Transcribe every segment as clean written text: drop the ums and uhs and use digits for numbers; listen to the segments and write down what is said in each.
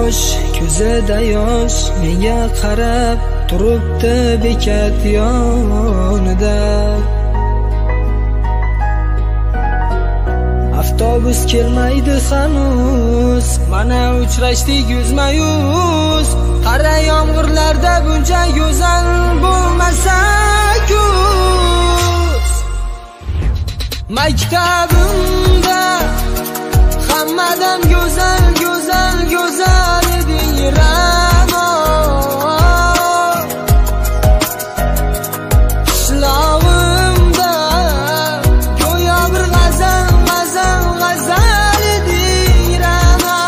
bosh, ko'zida yosh, menga qarab turibdi bekat yonida. Avtobus kelmaydi hanuz, mana uchrashdik yuzma-yuz. Qara yomg'irlarda buncha go'zal bo'lmasa kuz. Maktabimda hammadan go'zal, go'zal, go'zal eding Ra'no. Qishlog'imda go'yo bir g'azal, g'azal, g'azal eding Ra'no.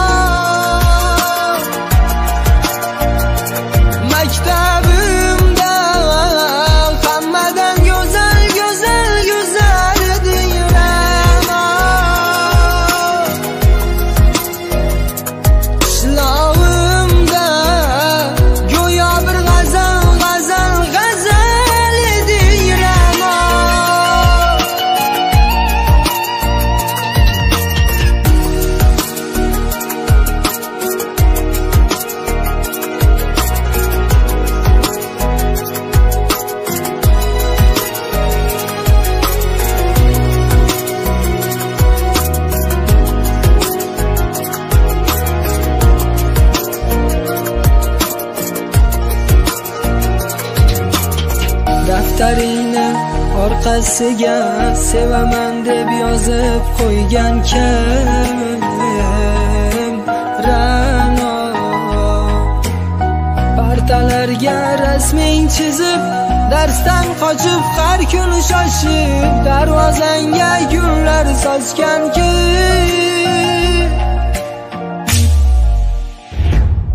Maktabimda hammadan go'zal, go'zal, go'zal eding Ra'no. Qishlog'imda go'yo bir g'azal, g'azal, g'azal eding Ra'no. Daftaringni orqasiga sevaman deb yozib qo'ygan kim Ra'no. Partalarga rasming chizib, darsdan qochib har kuni shoshib, darvozangga gullar sochgan kim?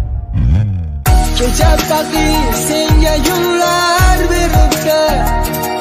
Kecha faqir senga gullar beribdi,